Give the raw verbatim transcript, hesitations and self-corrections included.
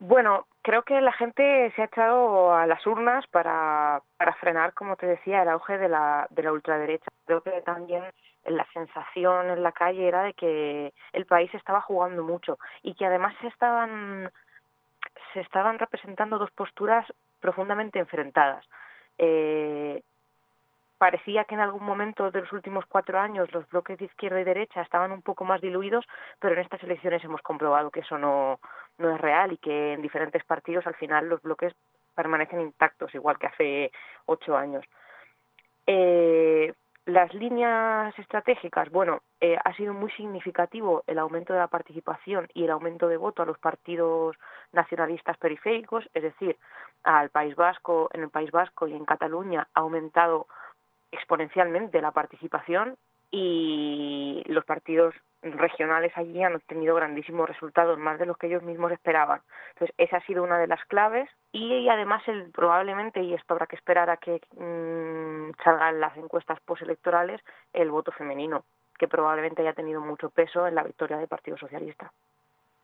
Bueno, creo que la gente se ha echado a las urnas para, para frenar, como te decía, el auge de la, de la ultraderecha. Creo que también la sensación en la calle era de que el país estaba jugando mucho y que además se estaban, se estaban representando dos posturas profundamente enfrentadas. Eh, Parecía que en algún momento de los últimos cuatro años los bloques de izquierda y derecha estaban un poco más diluidos, pero en estas elecciones hemos comprobado que eso no, no es real y que en diferentes partidos al final los bloques permanecen intactos, igual que hace ocho años. Eh, las líneas estratégicas, bueno, eh, ha sido muy significativo el aumento de la participación y el aumento de voto a los partidos nacionalistas periféricos, es decir, al País Vasco, en el País Vasco y en Cataluña ha aumentado exponencialmente la participación y los partidos regionales allí han obtenido grandísimos resultados, más de los que ellos mismos esperaban. Entonces, esa ha sido una de las claves y, y además el, probablemente, y esto habrá que esperar a que mmm, salgan las encuestas postelectorales, el voto femenino, que probablemente haya tenido mucho peso en la victoria del Partido Socialista.